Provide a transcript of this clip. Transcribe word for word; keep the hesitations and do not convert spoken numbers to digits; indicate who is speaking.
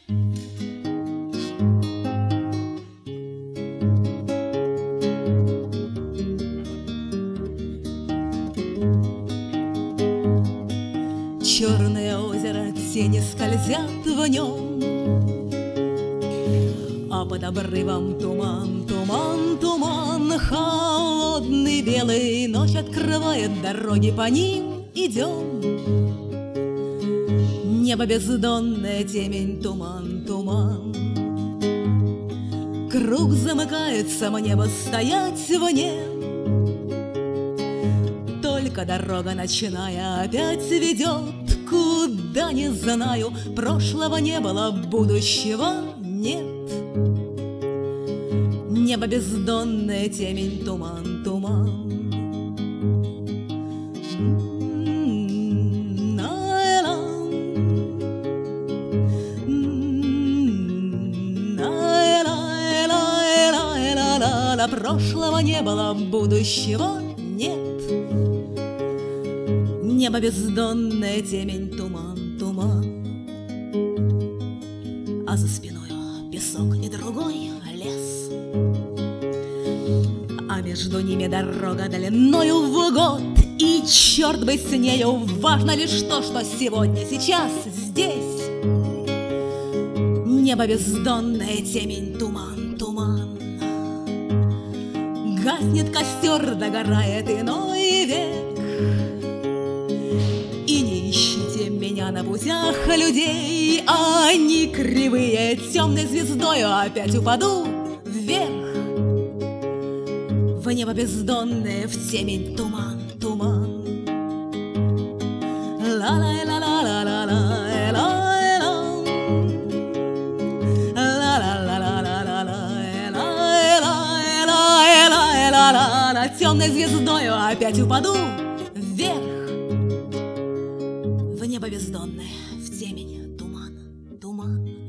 Speaker 1: Черное озеро, тени скользят в нем, а под обрывом туман, туман, туман, холодный белый, ночь открывает дороги, по ним идем. Небо бездонное, темень, туман, туман. Круг замыкается, мне бы стоять вне. Только дорога ночная опять ведет, куда не знаю. Прошлого не было, будущего нет. Небо бездонное, темень, туман, туман. Прошлого не было, будущего нет. Небо бездонное, темень, туман, туман. А за спиною песок и другой лес, а между ними дорога длиною в год. И черт бы с нею, важно лишь то, что сегодня, сейчас, здесь. Небо бездонное, темень, туман, туман. Гаснет костер, догорает иной век. И не ищите меня на путях людей, они кривые, темной звездою опять упаду вверх. В небо бездонное, в темень, туман, туман. Ла-ла-ла-ла-ла-ла-ла-ла. Темной звездою опять упаду вверх. В небо бездонное, в темень, туман, туман.